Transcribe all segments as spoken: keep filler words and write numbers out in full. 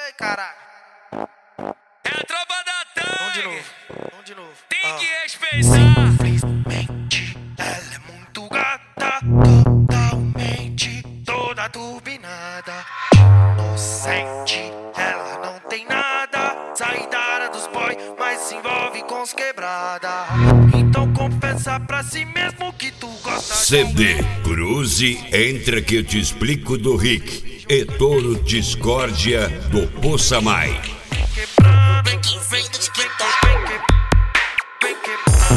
Ai, caralho. É a tropa da Vamos de Tang. novo. Vamos de novo. Tem Ah. que respeitar. Simplesmente, ela é muito gata. Totalmente toda turbinada. Inocente, ela não tem nada. Sai da área dos boy, mas se envolve com os quebrada. Então confessa pra si mesmo que tu gosta. C D Cruze, entra que eu te explico do Rick. E Toro Discórdia do Poçamai. Quebrar, vem que vem do TikTok. Vem que, vem que,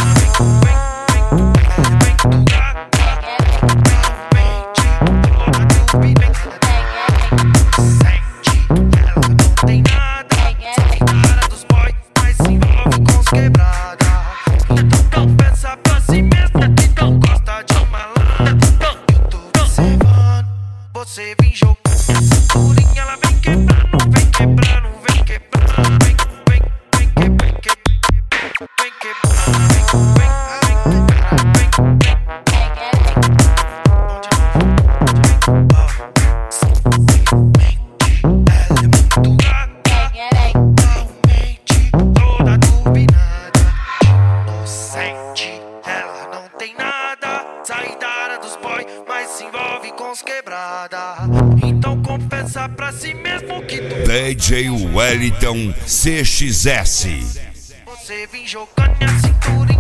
você vem jogando a cinturinha, ela vem quebrando, vem quebrando, vem quebrando, vem, vem, vem, vem, vem, vem quebrando, vem, vem, ela é muito gata, totalmente toda turbinada, inocente, ela não tem nada, sai da área dos boy, mas se envolve com os quebrada. Então confessa pra si mesmo que tu D J Wellington C X S. você vem jogando a cintura.